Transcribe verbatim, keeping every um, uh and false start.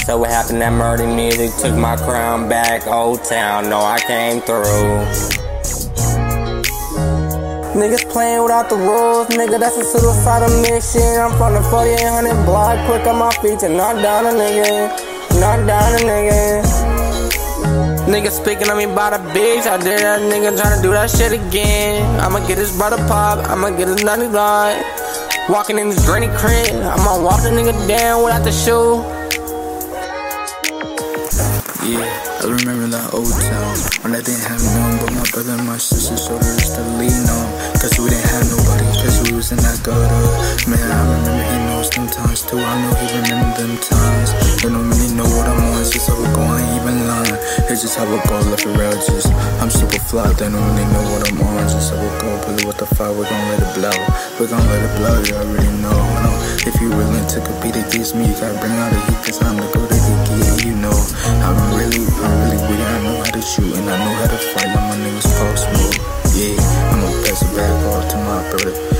So what happened that murder music took my crown back. Old Town, no, I came through. Niggas playing without the rules, nigga, that's a suicidal mission. I'm from the forty-eight hundred block, quick on my feet to knock down a nigga, knock down a nigga. Nigga speaking on me by the bitch, I did that nigga tryna do that shit again. I'ma get his brother pop, I'ma get his nutty line. Walking in his granny crib, I'ma walk the nigga down without the shoe. Yeah, I remember that old town when I didn't have no one but my brother and my sister shoulders to lean on. Cause we didn't have nobody, cause we was in that gutter. Man, I remember he knows them times too, I know he remember them times. They don't really know what I'm on, it's just how we go, I ain't even lying. It's just how we go, left it real, just I'm super fly, they don't really know what I'm on. Just how we go, pull it with the fire, we gon' let it blow. We gon' let it blow, you already know, know. If you willing to compete against me, you gotta bring out the heat, cause I'm the go to the gear, you know. I'm really, I'm really weak, I know how to shoot and I know how to fight, like my niggas false move. Yeah, I'ma pass it back off to my brother.